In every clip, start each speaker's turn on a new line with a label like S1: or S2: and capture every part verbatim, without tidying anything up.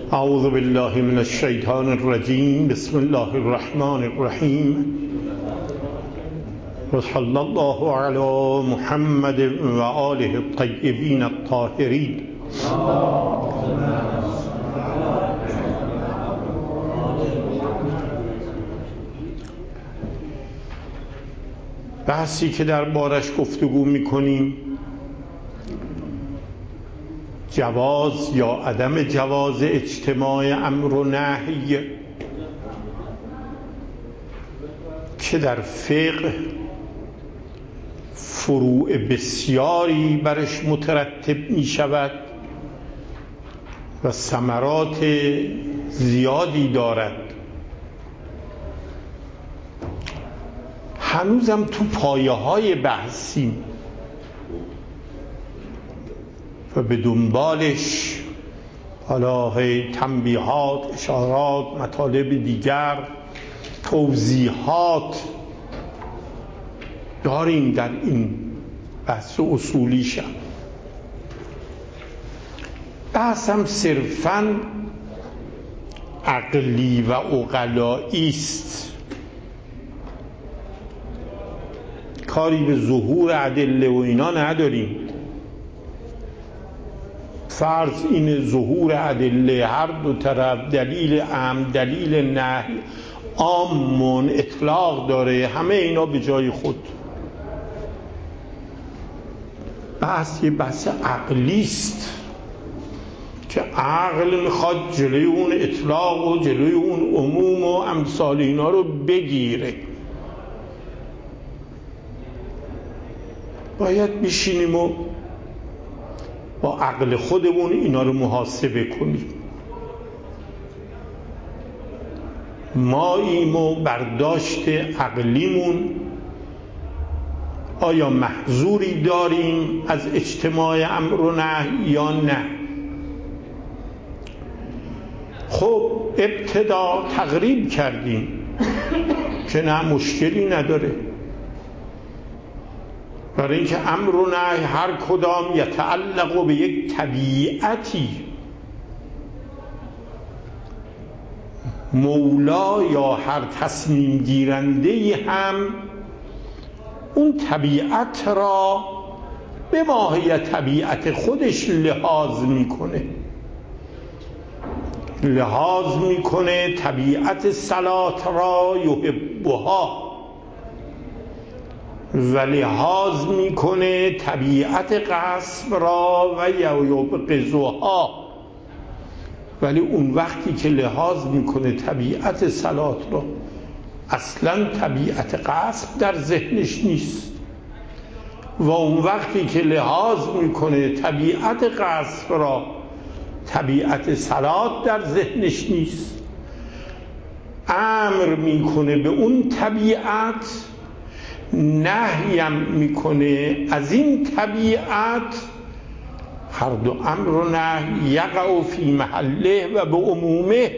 S1: اعوذ بالله من الشیطان الرجیم. بسم الله الرحمن الرحیم. و صلی الله علی محمد و آله الطیبین الطاهرین. بحثی که در بارش گفتگو میکنیم جواز یا عدم جواز اجتماع امر و نهی که در فقه فروع بسیاری برش مترتب می شود و ثمرات زیادی دارد. هنوزم تو پایه های بحثیم و به دنبالش حالا هی تنبیهات، اشارات، مطالب دیگر، توضیحات داریم در این بحث اصولی شد. بحثم صرفاً عقلی و عقلایی است، کاری به ظهور ادله و اینا نداریم. فرض این ظهور ادله هر دو طرف، دلیل امر دلیل نهی، عام اطلاق داره، همه اینا به جای خود. بحث یه بحث عقلی است که عقل میخواد جلوی اون اطلاق و جلوی اون عموم و امثال اینا رو بگیره. باید بشینیم و با عقل خودمون اینا رو محاسبه کنیم. ما ایم و برداشت عقلیمون آیا محظوری داریم از اجتماع امر و نهی یا نه؟ خب ابتدا تقریب کردیم که نه، مشکلی نداره، برای اینکه امر و نهی هر کدام یتعلق به یک طبیعتی. مولا یا هر تصمیم گیرنده هم اون طبیعت را به ماهیت طبیعت خودش لحاظ میکنه لحاظ میکنه طبیعت صلات را یحبها و لحاظ میکنه طبیعت غصب را و یبغضها. ولی اون وقتی که لحاظ میکنه طبیعت صلات را، اصلا طبیعت غصب در ذهنش نیست، و اون وقتی که لحاظ میکنه طبیعت غصب را، طبیعت صلات در ذهنش نیست، امر میکنه به اون طبیعت، نهیم میکنه از این طبیعت. هر دو امر و نهی یقع فی محله و به عمومه.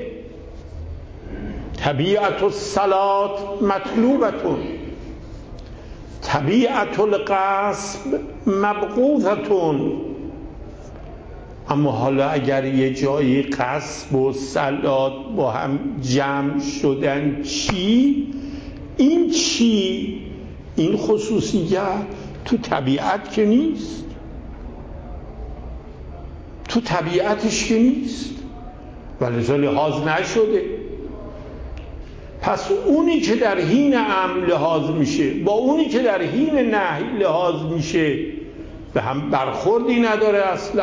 S1: طبیعت الصلات مطلوبتون، طبیعت الغصب مبغوضتون. اما حالا اگر یه جایی غصب و صلات با هم جمع شدن، چی؟ این چی؟ این خصوصیت تو طبیعت که نیست، تو طبیعتش که نیست، ولذا لحاظ نشده. پس اونی که در حین امر لحاظ میشه با اونی که در حین نهی لحاظ میشه به هم برخوردی نداره اصلا.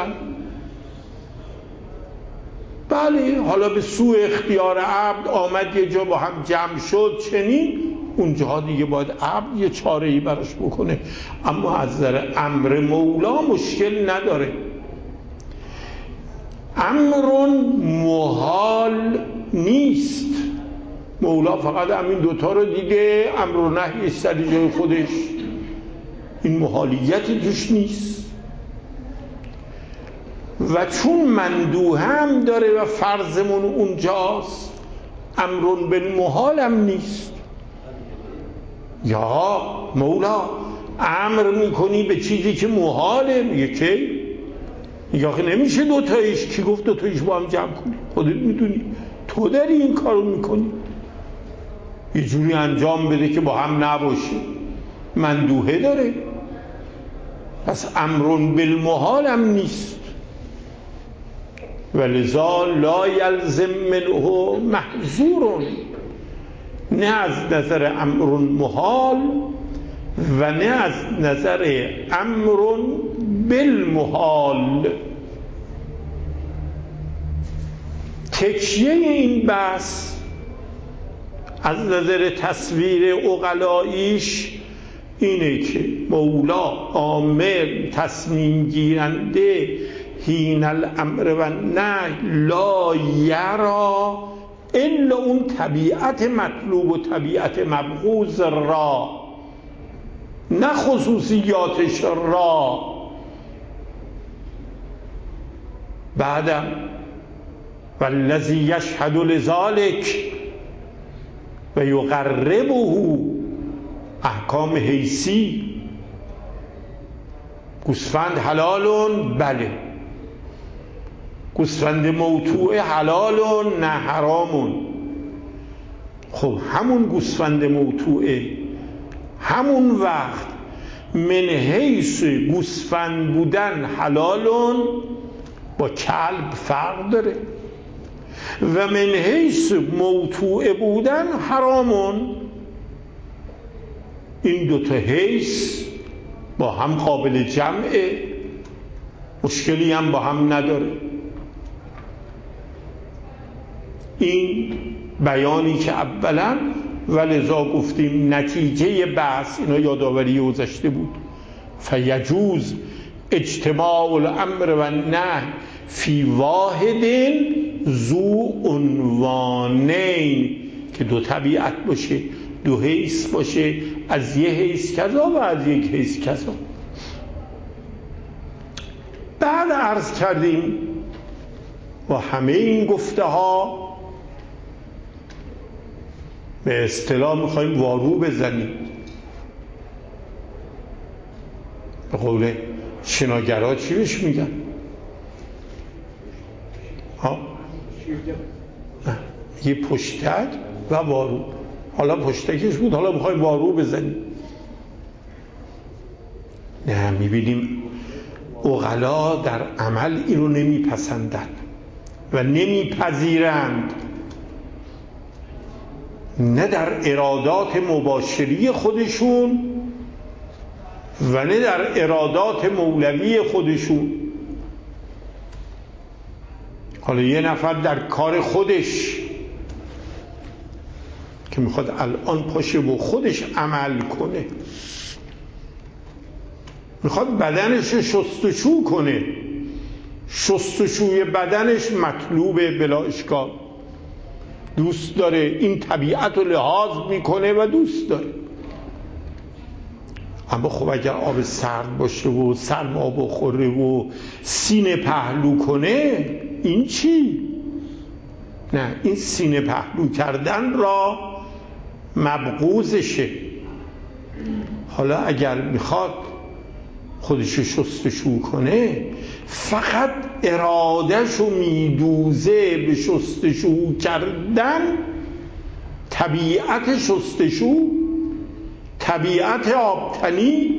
S1: بله حالا به سوء اختیار عبد آمد یه جا با هم جمع شد چنین، اونجا دیگه باید عبد یه چاره‌ای براش بکنه، اما از نظر امر مولا مشکل نداره. امر محال نیست، مولا فقط همین دوتا رو دیده، امر و نهی سر جای خودش، این محالیتی توش نیست. و چون مندوه هم داره و فرضمون اونجاست، امر بالمحال هم نیست. یا مولا امر میکنی به چیزی که محاله، میگه که میگه آخه نمیشه دوتاییش. کی گفت دوتاییش با هم جمع کنی؟ خودت میدونی، تو داری این کارو میکنی. یه جوری انجام بده که با هم نباشه. مندوحه داره، پس امرون بالمحال هم نیست. ولذا لا یلزم منه محظور، نه از نظر امرون محال و نه از نظر امرون بالمحال. تکیه این بحث از نظر تصویر عقلاییش اینه که مولا عامل تصمیم گیرنده حین الامر و نهی لا یرا الا اون طبیعت مطلوب و طبیعت مبغوض را، نه خصوصیاتش را. بعدم والذی یشهد لذلک و یقربه احکام حیثی. گوسفند حلالون، بله. گوسفند موتوعه حلالون، نه حرامون. خب همون گوسفند موتوعه همون وقت من حیث گوسفند بودن حلالون با کلب فرق داره و من حیث موتوعه بودن حرامون. این دوتا حیث با هم قابل جمعه، مشکلی هم با هم نداره. این بیانی که اولا ولذا گفتیم نتیجه بحث، اینا یادآوری گذشته بود، فیجوز اجتماع الامر و نهی فی واحد ذو عنوانین، که دو طبیعت باشه، دو حیث باشه، از یه حیث کذا و از یک حیث کذا. بعد عرض کردیم و همه این گفته ها به اصطلاح میخواییم وارو بزنیم. به قول شناگرها چی بهش میگن؟ ها؟ یه پشتک و وارو. حالا پشتکش بود، حالا میخوایم وارو بزنیم. نه، میبینیم عقلا در عمل اینو نمیپسندند و نمیپذیرند، نه در ارادات مباشری خودشون و نه در ارادات مولوی خودشون. حالا یه نفر در کار خودش که میخواد الان پاشه و خودش عمل کنه، میخواد بدنش شستشو کنه، شستشوی بدنش مطلوبه بلا اشکال، دوست داره، این طبیعت رو لحاظ میکنه و دوست داره. اما خب اگر آب سرد باشه و سرما بخوره و سینه پهلو کنه، این چی؟ نه، این سینه پهلو کردن را مبغوضشه. حالا اگر میخواد خودشو شستشو کنه، فقط ارادهشو میدوزه به شستشو کردن، طبیعت شستشو، طبیعت آبتنی،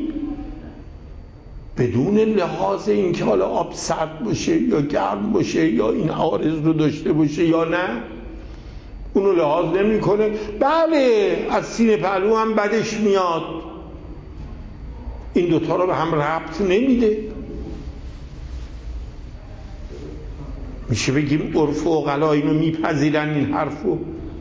S1: بدون لحاظ اینکه حالا آب سرد باشه یا گرم باشه یا این عارض رو داشته باشه یا نه، اونو لحاظ نمی کنه. بله، از سینه پهلو هم بدش میاد، این دوتا رو به هم ربط نمیده. میشه بگیم عرف و عقلا اینو میپذیرن این حرفو؟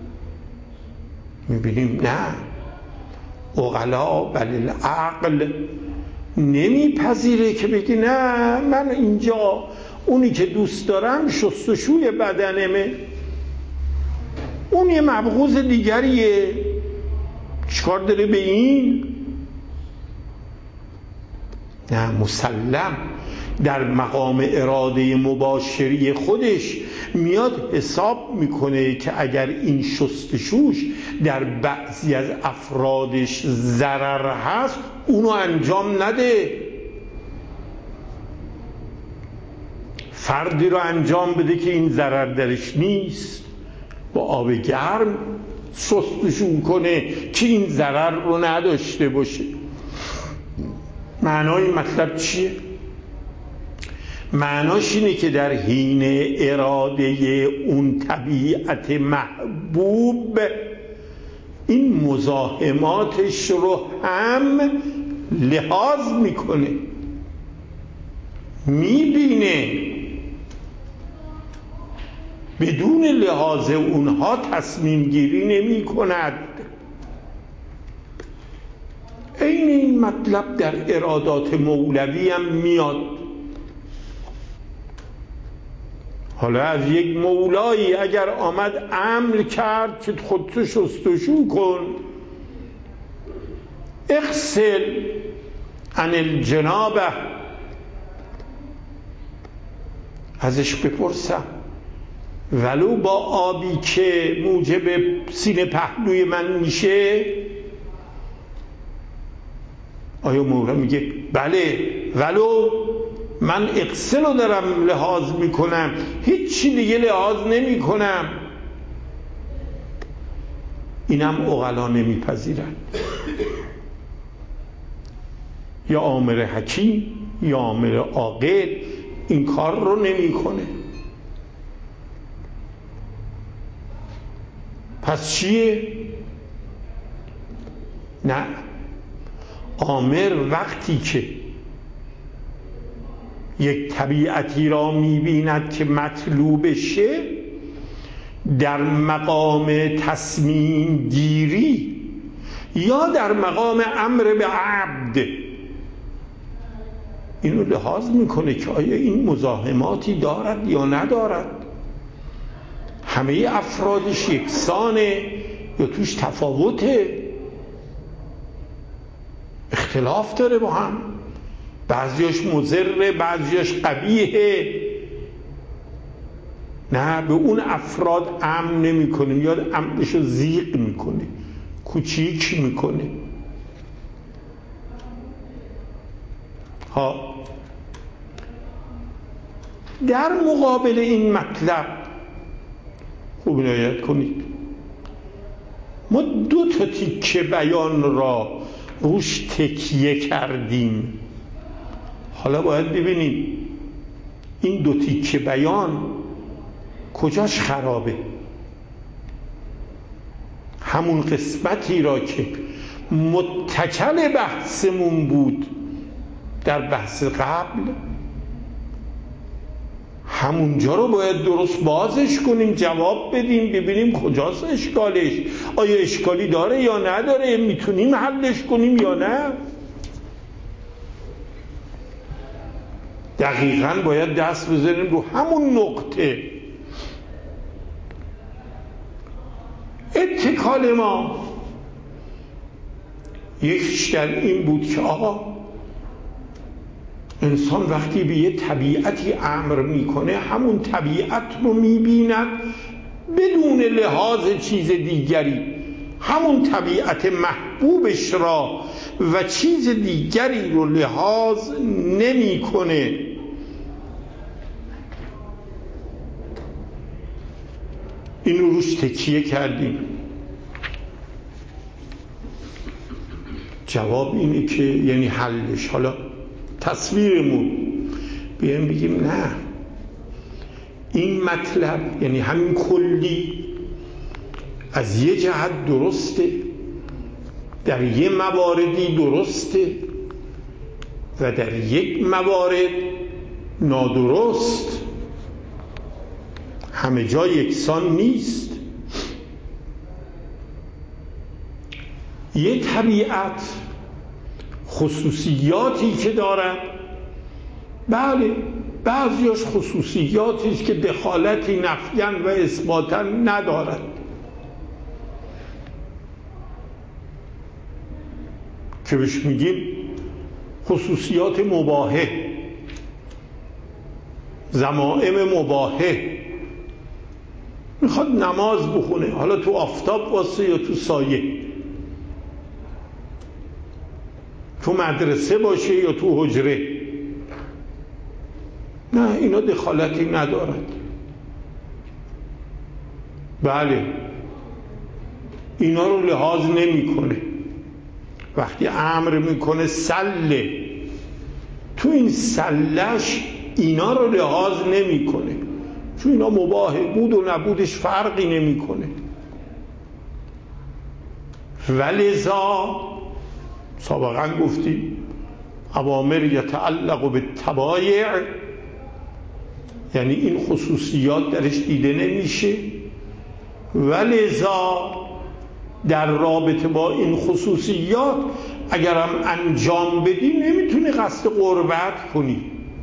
S1: میبینیم نه، عقلا بل العقل نمیپذیره که بگی نه، من اینجا اونی که دوست دارم شستشوی بدنمه، اون یه مبغوض دیگریه، چیکار داره به این؟ نه، مسلم در مقام اراده مباشری خودش میاد حساب میکنه که اگر این شستشوش در بعضی از افرادش ضرر هست، اونو انجام نده. فردی رو انجام بده که این ضرر درش نیست، با آب گرم شستشون کنه که این ضرر رو نداشته باشه. معنای مطلب چیه؟ معناش اینه که در حین اراده اون طبیعت محبوب این مزاحماتش رو هم لحاظ میکنه، میبینه، بدون لحاظ اونها تصمیم گیری نمی کند. این این مطلب در ارادات مولوی هم میاد. حالا از یک مولایی اگر آمد امر کرد که خودتو شستشو کن، اغسل عن الجنابه، ازش بپرسم ولو با آبی که موجب سینه پهلوی من میشه؟ آیا مولا میگه بله ولو من اغسل رو دارم لحاظ میکنم، هیچی دیگه لحاظ نمی کنم؟ اینم عقلا نمیپذیرن. یا آمر حکیم یا آمر عاقل این کار رو نمیکنه. پس چیه؟ نه، آمر وقتی که یک طبیعتی را میبیند که مطلوبشه، در مقام تصمیم گیری یا در مقام امر به عبد اینو لحاظ میکنه که آیا این مزاحماتی دارد یا ندارد، همه افرادش یکسانه یا توش تفاوته، اختلاف داره با هم، بعضیاش مضره بعضیاش قبیحه. نه، به اون افراد امر نمیکنه، میاد امرشو ضیق میکنه، کوچیک میکنه. ها در مقابل این مطلب خوب عنایت کنید، ما دو تا تیکه بیان را روش تکیه کردیم. حالا باید ببینیم این دو تیکه بیان کجاش خرابه. همون قسمتی را که متکل بحثمون بود در بحث قبل، همونجا رو باید درست بازش کنیم، جواب بدیم، ببینیم کجاست اشکالش، آیا اشکالی داره یا نداره، میتونیم حلش کنیم یا نه. دقیقاً باید دست بزنیم رو همون نقطه. اتکال ما یکیش در این بود که آقا انسان وقتی به یه طبیعتی امر میکنه همون طبیعت رو میبیند بدون لحاظ چیز دیگری، همون طبیعت محبوبش را و چیز دیگری رو لحاظ نمیکنه. این رو روش تکیه کردیم. جواب اینه که یعنی حلش، حالا تصویرمون بیایم بگیم نه، این مطلب یعنی همین کلی از یه جهت درسته، در یه مواردی درسته و در یک موارد نادرست، همه جا یکسان نیست. یه طبیعت خصوصیاتی که دارد، بله بعضیاش خصوصیاتی است که دخالتی نفیاً و اثباتاً ندارد، که بهش میگیم خصوصیات مباحه، ضمائم مباحه. میخواد نماز بخونه، حالا تو آفتاب واسه یا تو سایه، تو مدرسه باشه یا تو حجره، نه اینا دخالتی ندارد. بله اینا رو لحاظ نمیکنه. وقتی امر میکنه سله، تو این سلش اینا رو لحاظ نمیکنه، چون اینا مباهه، بود و نبودش فرقی نمیکنه. ولذا سابقا گفتیم اوامر یتعلق به تبایع، یعنی این خصوصیات درش دیده نمیشه، ولذا در رابطه با این خصوصیات اگرم انجام بدی نمیتونی قصد قربت کنی.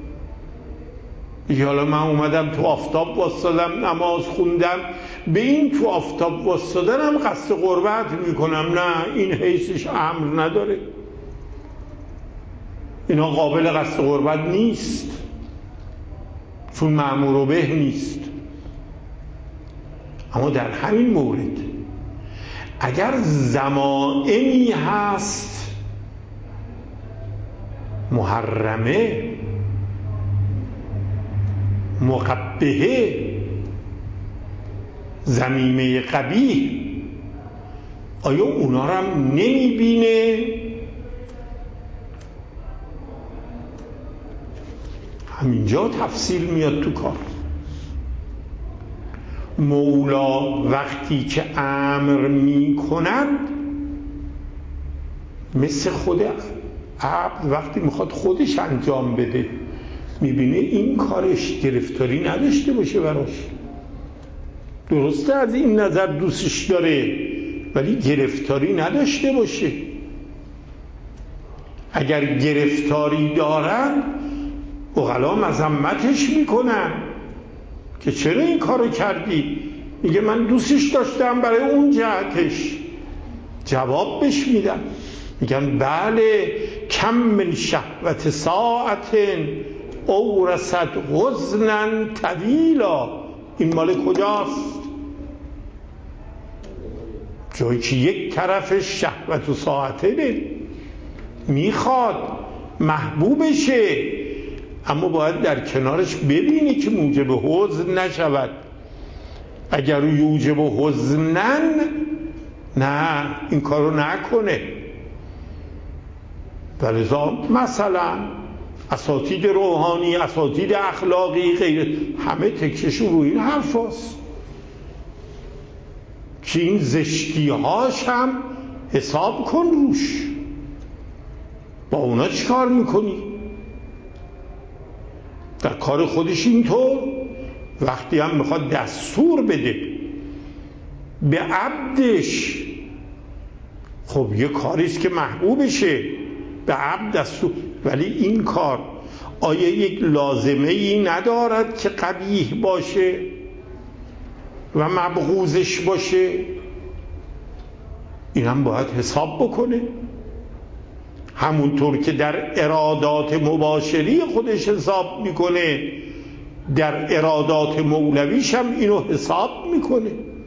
S1: حالا من اومدم تو آفتاب واسدم نماز خوندم، به این تو آفتاب واسدنم قصد قربت میکنم، نه، این حیثش امر نداره، اینا قابل قصد قربت نیست، چون مأمور به نیست. اما در همین مورد اگر ضمائمی هست محرمه مقبحه ذمیمه قبیح، آیا اونا رو هم نمیبینه؟ همینجا تفصیل میاد تو کار. مولا وقتی که امر میکند مثل خود عبد وقتی میخواد خودش انجام بده، میبینه این کارش گرفتاری نداشته باشه براش. درسته از این نظر دوستش داره، ولی گرفتاری نداشته باشه. اگر گرفتاری دارن عقلا مذمتش میکنن که چرا این کارو کردی؟ میگه من دوستش داشتم برای اون جهتش. جواب بهش میدن، میگن بله کم من شهوت ساعت اورثت حزنا طویلا. این مال کجاست؟ جایی که یک طرفش شهوت و ساعته میخواد محبوبشه، اما باید در کنارش ببینی که موجب حزن نشود. اگر یوجب حزنن، نه، این کارو نکنه. ولذا مثلا اساتید روحانی، اساتید اخلاقی، غیر همه تکششون روی این حرف هست که این زشتی هاش هم حساب کن روش. با اونا چی کار میکنی؟ در کار خودش اینطور وقتی هم میخواد دستور بده به عبدش، خب یه کاریست که محبوبشه، به عبد دستور، ولی این کار آیا یک لازمه ای ندارد که قبیح باشه و مبغوزش باشه؟ این هم باید حساب بکنه. همونطور که در ارادات مباشری خودش حساب میکنه، در ارادات مولویش هم اینو حساب میکنه.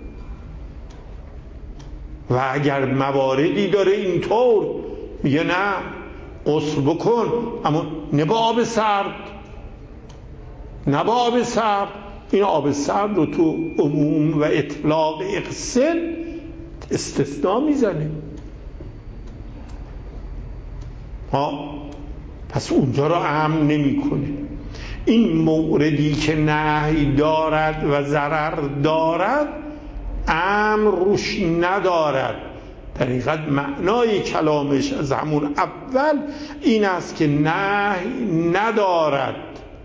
S1: و اگر مواردی داره اینطور میگه نه غسل بکن، اما نه با آب سرد، نه با آب سرد. این آب سرد رو تو عموم و اطلاق اغسل استثناء میزنه. ها، پس اونجا رو امر نمیکنه. این موردی که نهی دارد و ضرر دارد امر روش ندارد. در حقیقت معنای کلامش از همون اول این است که نهی ندارد.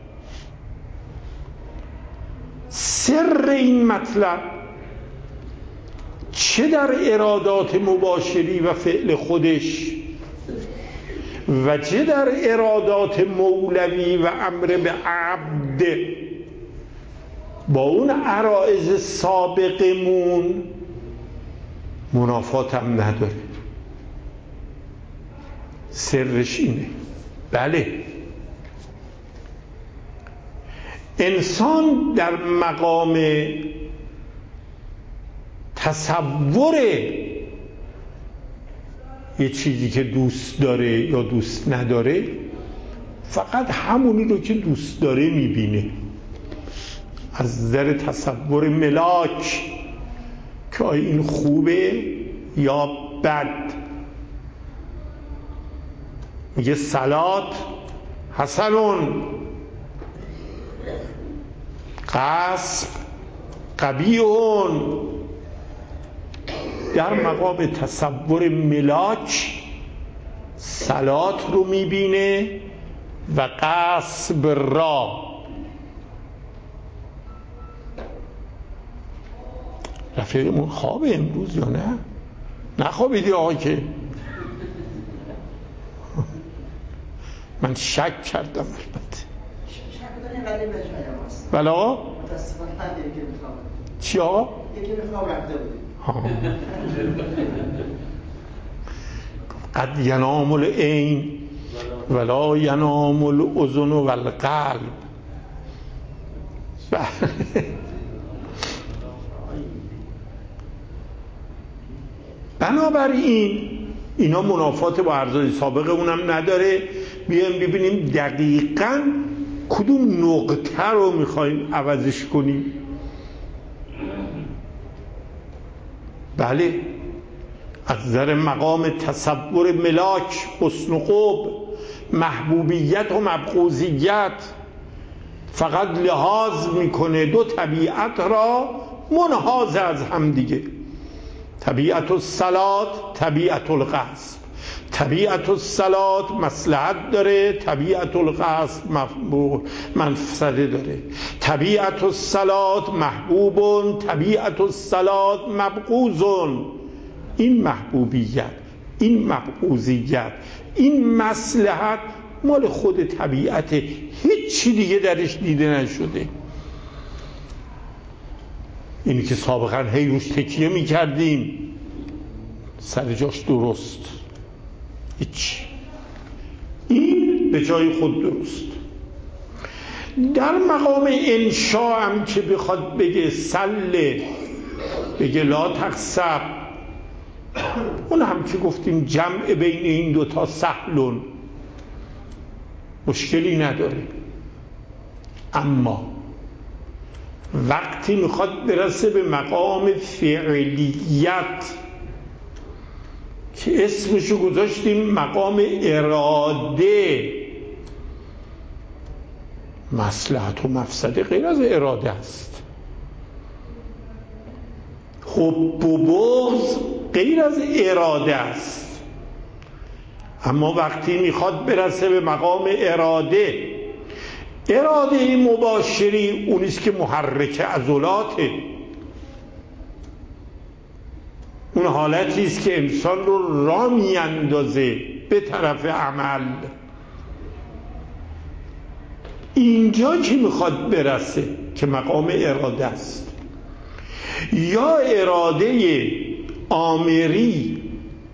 S1: سر این مطلب چه در ارادات مباشری و فعل خودش و چه در ارادات مولوی و امر به عبد با اون عرائض سابقمون منافات هم نداره. سرش اینه. بله انسان در مقام تصور یه چیزی که دوست داره یا دوست نداره فقط همونی رو که دوست داره میبینه. از نظر تصور ملاک که آیا این خوبه یا بد. میگه صلات حسنون، غصب قبیحون. در مقام تصور ملاک صلات رو میبینه و غصب را. رفیقمون خوابه امروز یا نه؟ نخوابیدی آقا که؟ من شک کردم البته. بله آقا؟ چی آقا؟
S2: یکی به خواب رفته بودی.
S1: قد ینام العین ولا ینام الاذن والقلب. بنابراین اینا منافات با ارزای سابق اونم نداره. بیایم ببینیم دقیقاً کدوم نقطه رو میخوایم عوضش کنیم. بله، از نظر مقام تصور ملاک، حسن و قبح، محبوبیت و مبغوضیت فقط لحاظ میکنه دو طبیعت را منحاز از هم دیگه. طبیعت الصلات، طبیعت الغصب. طبیعت الصلات مصلحت داره، طبیعت الغصب منفسده داره. طبیعت الصلات محبوبون، طبیعت الصلات مبغوضون. این محبوبیت، این مبغوضیت، این مصلحت مال خود طبیعت، هیچی دیگه درش دیده نشده. اینی که سابقا هی روش تکیه میکردیم سر جاش درست، هیچ. این به جای خود درست. در مقام انشا هم که بخواد بگه سله، بگه لا تخسب، اون هم که گفتیم جمع بین این دوتا سهلون، مشکلی نداره. اما وقتی میخواد برسه به مقام فعلیت که اسمشو گذاشتیم مقام اراده، مصلحت و مفسده غیر از اراده است. حب و بغض غیر از اراده است. اما وقتی میخواد برسه به مقام اراده، اراده مباشری اونیست که محرک عضلاته، اون حالتی است که انسان رو راه میاندازه به طرف عمل. اینجا که میخواد برسه که مقام اراده است، یا اراده آمری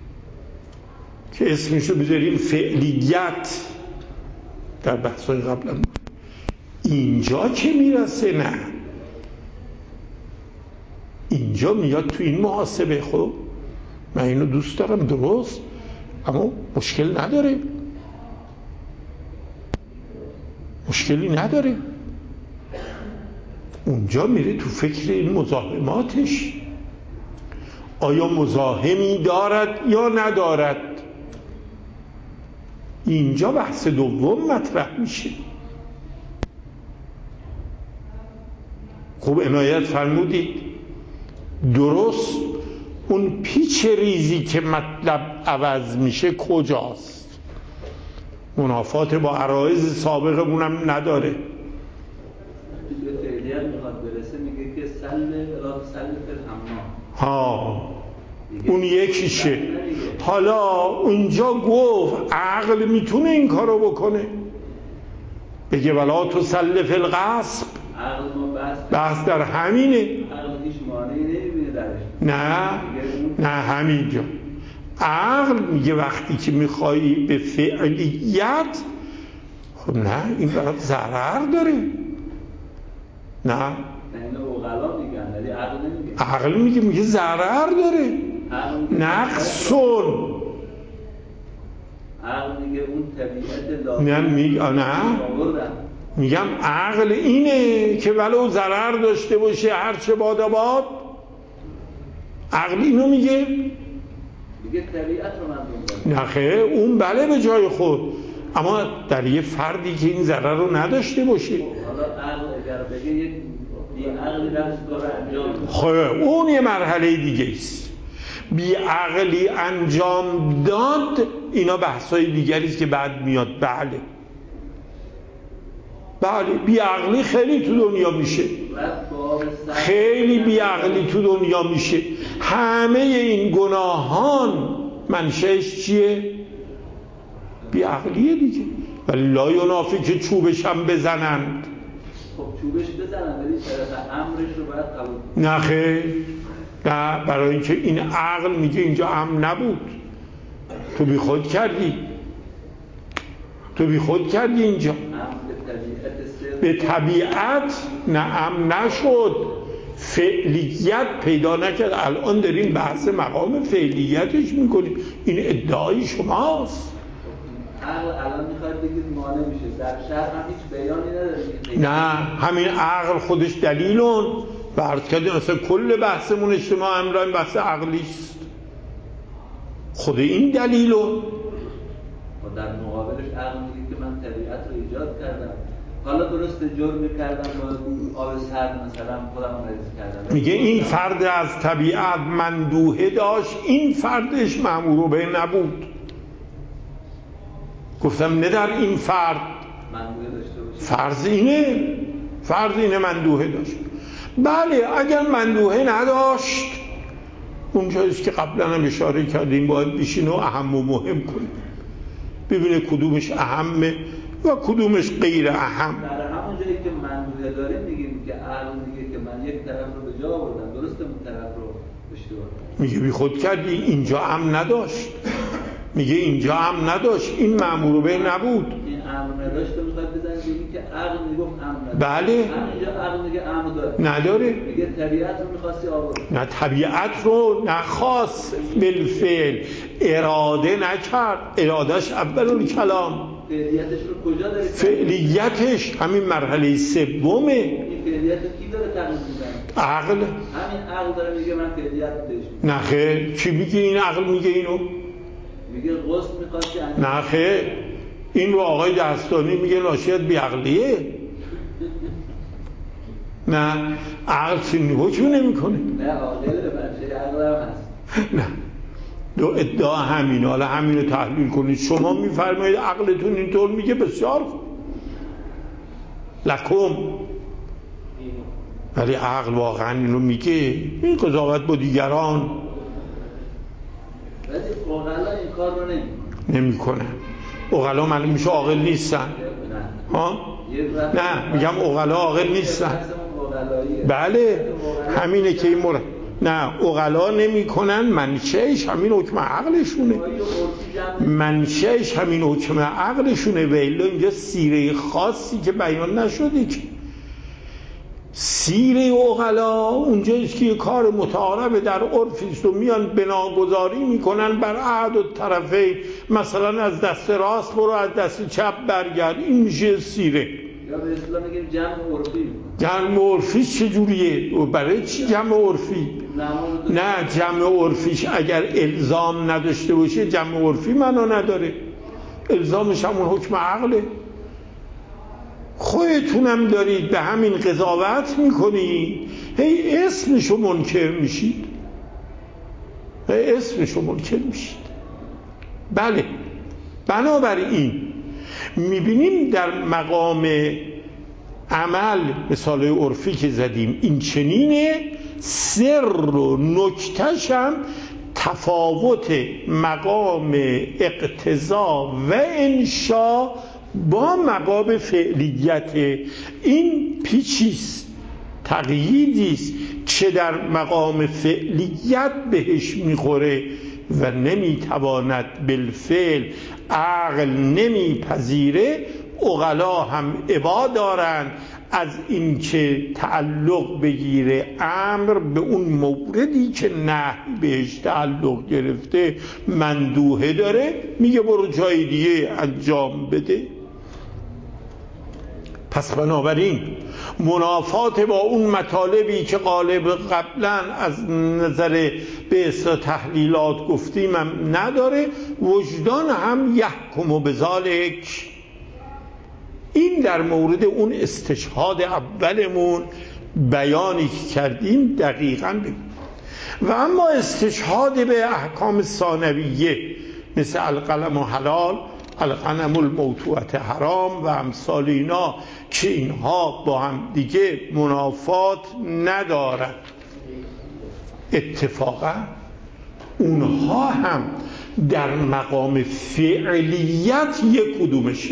S1: که اسمشو بذاریم فعلیت در بحثای قبل، اینجا که میرسه نه، اینجا میاد تو این محاسبه، خب من اینو دوست دارم درست، اما مشکل نداره، مشکلی نداره. اونجا میره تو فکر این مزاحماتش، آیا مزاحمی دارد یا ندارد. اینجا بحث دوم مطرح میشه. خوب عنایت فرمودید. درست اون پیچ ریزی که مطلب عوض میشه کجاست؟ منافات با عرایض سابقمونم نداره.
S3: به فعلیت میخواد برسه، میگه که سل را سل فل
S1: ها اون یکیشه. حالا اونجا گفت عقل میتونه این کارو بکنه، بگه ولا تسل فی الغصب.
S3: عقل ما بحث
S1: بحث در همینه.
S3: عقل هیچ مانعی نمیبینه درش.
S1: نه نه همینجا عقل میگه وقتی که میخوایی به فعلیت، خب نه این برات ضرر داره. نه
S3: اینو عقلا میگن ولی عقل نمیگه.
S1: عقل میگه میگه ضرر داره، نقصون.
S3: عقل میگه اون طبیعت لازم
S1: نه میگم نه میگم عقل اینه که ولو ضرر داشته باشه هر چه باد باد، عقل اینو میگه.
S3: میگه طبیعت رو من دنبال.
S1: نه خیر، اون بله به جای خود، اما در یه فردی که این ضرر رو نداشته باشه.
S3: حالا عقل اگر بگه یک بی عقلی دست کار انجام بده،
S1: خیر اون یه مرحله دیگه است. بی عقلی انجام داد اینا بحثای دیگری است که بعد میاد. بله بله بی عقلی خیلی تو دنیا میشه، خیلی بی عقلی تو دنیا میشه. همه این گناهان منشأش چیه؟ بی عقلیه دیگه. ولی لا ینافی که چوبش هم بزنند.
S3: خب چوبش بزنند ولی طرف امرش رو باید قبول کنند.
S1: نه خیر، نه، برای اینکه این عقل میگه اینجا امن نبود، تو بی خود کردی، تو بی خود کردی اینجا. به طبیعت نه امن نشد، فعلیت پیدا نکرد. الان داریم بحث مقام فعلیتش میکنیم، این ادعای شماست.
S3: عقل الان میخواد بگید مانع میشه، در شرع هم هیچ بیانی نداره.
S1: نه همین عقل خودش دلیلون و عرض کردیم اصلا کل بحثمون اجتماع امران بحث عقلیست، خود این دلیلون.
S3: و در مقابلش عقل میگه که من طبیعت رو ایجاد کردم، حالا درست جرم کردم با آب سرد مثلا خودم مریض کردم.
S1: میگه این فرد از طبیعت مندوحه داشت، این فردش مأمور به نبود. گفتم نه در این فرد
S3: مندوحه داشته باشه،
S1: فرض اینه، فرض اینه مندوحه داشت. بله اگر مندوحه نداشت اونجاییست که قبلا هم اشاره کردیم باید بشین و اهم و مهم کنیم، ببینه کدومش اهمه و کدومش غیر اهم.
S3: در همون جایی که مندوحه داریم میگیم که عقل میگه که من یک طرف رو به جا آوردم، درسته اون طرف رو اشتباه
S1: میگه بی خود کردی، اینجا هم نداشت، میگه اینجا هم نداشت، این مأمور به نبود.
S3: این امر نداشت میخواد بزنید بگید که عقل میگفت امر نداشت.
S1: بله
S3: همینجا عقل میگه امر داره،
S1: نداره.
S3: میگه طبیعت رو میخواستی آورد.
S1: نه طبیعت رو نخواست، بالفعل اراده نکرد، ارادهش اول کلام.
S3: فعلیتش رو کجا داره؟
S1: فعلیتش همین مرحله سومه.
S3: این فعلیت کی داره تغییر میده؟
S1: عقل.
S3: همین عقل داره میگه من فعلیت رو بهش میدم.
S1: نه خیر، چی میگه این عقل میگه اینو؟
S3: میگه غسل میخواستی انجام.
S1: نه خیر، این رو آقای دستانی میگه ناشیت بی عقلیه. نه عقل چنین حکم نمیکنه.
S3: نه عاقل بچه عقل هم هست.
S1: نه دو ادعا همینه. حالا همینو تحلیل کنید. شما میفرمایید عقلتون اینطور میگه، بسیار خوب لکم، ولی عقل واقعا اینو میگه؟ این قضاوت با دیگران.
S3: ولی عقلا این کار رو نمیکنه.
S1: نمیکنه. عقلا معلوم میشه عاقل نیستن.
S3: نه
S1: ها؟ نه میگم عقلا عاقل نیستن. بله همینه که این مورد. نه عقلا نمی کنن، منشأش همین حکم عقلشونه، منشأش همین حکم عقلشونه. و الا اینجا سیره خاصی که بیان نشده که سیره عقلا اونجاییست که یه کار متعارف در عرفیست و میان بناگذاری میکنن بر عهد و طرفین، مثلا از دست راست برو از دست چپ برگرد، این میشه سیره.
S3: یا به اصطلاح میگیم جمع عرفی.
S1: جمع عرفیش چجوریه؟ برای چی جمع عرفی؟ نه جمع عرفیش اگر الزام نداشته باشه جمع عرفی معنا نداره، الزامش همون حکم عقله. خودتونم دارید به همین قضاوت میکنید، هی اسمشو منکر میشید، هی اسمشو منکر میشید. بله بنابراین میبینیم در مقام عمل مثال عرفی که زدیم این چنینه، سر و نکتش هم تفاوت مقام اقتضا و انشا با مقام فعلیت. این پیچیست، تقییدیست که در مقام فعلیت بهش میخوره و نمیتواند بالفعل، عقل نمیپذیره. عقلا هم ابا دارند از اینکه تعلق بگیره امر به اون موردی که نهی بهش تعلق گرفته مندوحه داره، میگه برو جای دیگه انجام بده. پس بنابراین منافات با اون مطالبی که غالب قبلا از نظر به اصطلاح تحلیلات گفتیم هم نداره، وجدان هم یحکم بذالک. این در مورد اون استشهاد اولمون بیانی که کردیم دقیقاً بگیم. و اما استشهاد به احکام ثانویه مثل القلم حلال، الغنم الموتوعه حرام و امثال اینا که اینها با هم دیگه منافات ندارد، اتفاقا اونها هم در مقام فعلیت یک کدومشه.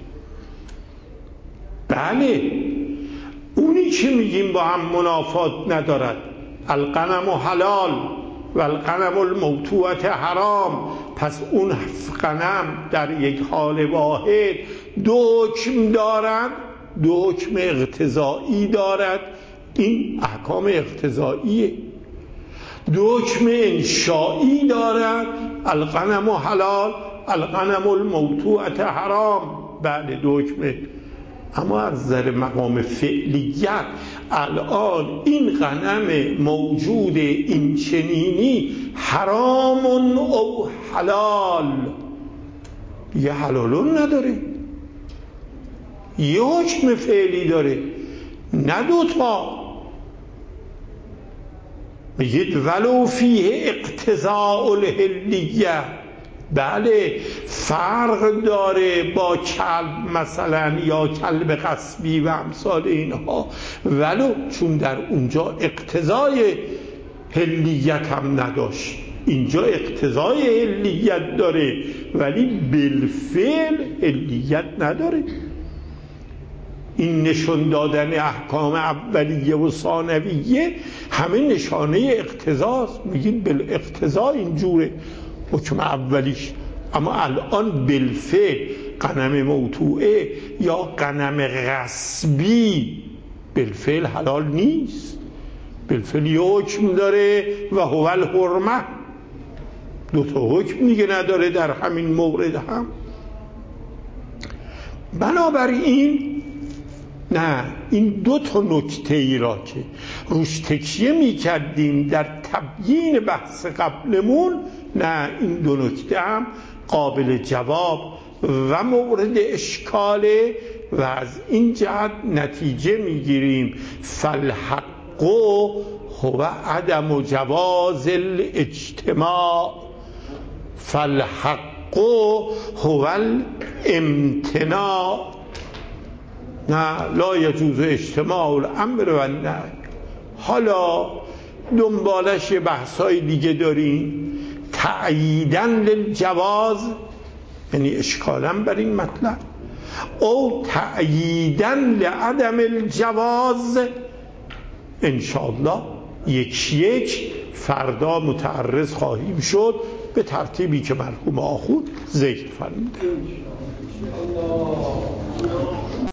S1: بله اونی که میگیم با هم منافات ندارد، الغنم حلال و الغنم الموتوعه حرام، پس اون غنم در یک حال واحد دو حکم دارد، دو حکم اقتضایی دارد، این احکام اقتضاییه. دو حکم انشایی دارد، الغنم حلال، الغنم الموتوعه حرام، بله دو حکمه. اما از نظر مقام فعلیت الان این غنم موجود این چنینی حرام او حلال، یه حلالون نداره، یه حکم فعلی داره، نه دوتا. میگید ولو فیه اقتضاء الحلیه، بله فرق داره با کلب مثلا یا کلب غصبی و امثال اینها، ولو چون در اونجا اقتضای حلیت هم نداشت، اینجا اقتضای حلیت داره ولی بالفعل حلیت نداره. این نشون دادن احکام اولیه و ثانویه همه نشانه اقتضاست. میگید بالاقتضا اینجوره حکم اولیش، اما الان بالفعل غنم موتوعه یا غنم غصبی بالفعل حلال نیست، بالفعل یه حکم داره و هو الحرمه، دو تا حکم میگه نداره در همین مورد هم. بنابراین نه، این دو تا نکته ای را که روش تکیه می کردیم در تبیین بحث قبلمون، نه این دو نکته هم قابل جواب و مورد اشکاله و از این جهت نتیجه می گیریم فالحق هو عدم جواز الاجتماع، فالحق هو الامتناع، نه لا یجوز اجتماع الامر و نه. حالا دنبالش بحثای دیگه داریم، تأییدن للجواز یعنی اشکالا بر این مطلب، او تأییدن لعدم الجواز، انشاءالله یک یک فردا متعرض خواهیم شد به ترتیبی که مرحوم آخوند ذکر فرمودند.